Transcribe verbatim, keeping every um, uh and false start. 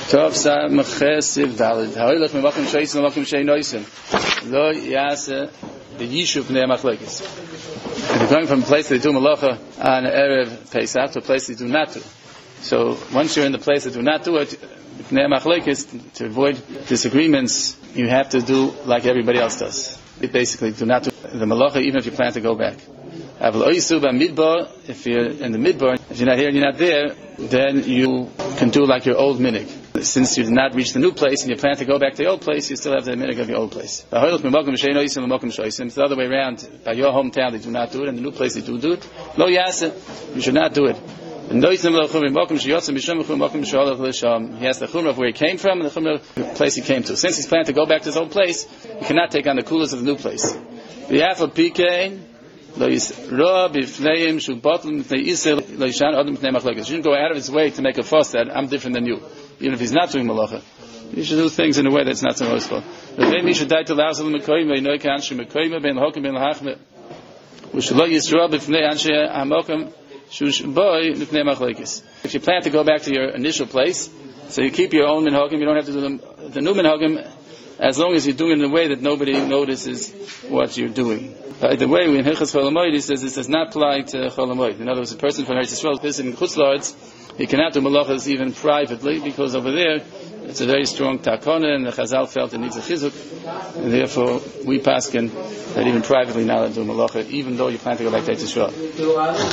Tov sa mechesiv dalid. Ha'olech mevakim sheisim mevakim shei noisim. Lo yase the yishuv b'nei machlekes. If you're going from a place they do malacha on Erev Pesach to a place they do not do. So once you're in the place that do not do it, b'nei machlekes, to avoid disagreements, you have to do like everybody else does. You basically do not do the malacha even if you plan to go back. If you're in the midbar, if you're not here and you're not there, then you can do like your old minig. Since you did not reach the new place and you plan to go back to the old place, you still have the minig of your old place. It's the other way around. By your hometown they do not do it, and the new place they do do it. Lo yasa, you should not do it. He has the chumrah of where he came from and the chumrah of the place he came to. Since he's planning to go back to his old place, he cannot take on the coolers of the new place. He shouldn't go out of his way to make a fuss that I'm different than you, even if he's not doing malacha. You should do things in a way that's not so noticeable. If you plan to go back to your initial place, so you keep your own minhagim, you don't have to do the, the new minhagim, as long as you're doing it in a way that nobody notices what you're doing. By the way, in Hilchos Chol HaMoed, he says this does not apply to Chol HaMoed. In other words, a person from Eretz Yisrael visiting Chutz La'aretz, he cannot do malachas even privately, because over there it's a very strong takona, and the Chazal felt it needs a chizuk, and therefore we paskin that even privately not to do malacha, even though you plan to go back to Eretz Yisrael.